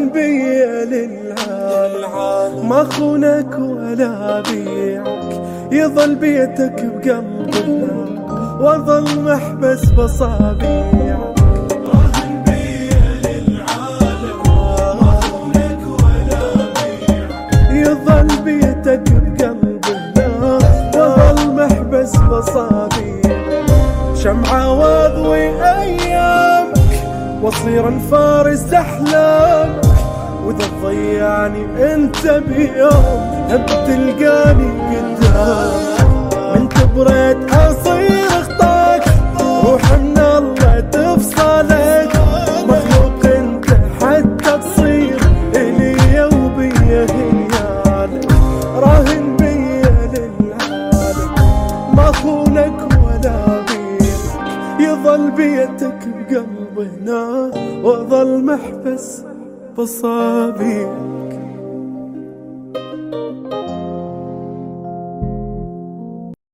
بي للعالم، ما خونك ولا بيعك، يظل بيتك بقلبنا واظل محبس بصابيعك. راهن بي للعالم، ما خونك ولا بيعك، يظل بيتك بقلبنا واظل محبس بصابيعك. شمعة واضوي ايامك واصير فارس احلامك، واذا تضيعني انت بيوم بتلقاني قدامك. من كبرت اصير اخطاك، روح من الله تفصلك، مخلوق انت حتى تصير الي وبيا هيالك. راهن بيا للعالم، ما خونك ولا بيعك، يظل بيتك بقلبنا واظل محبس بصابيعك.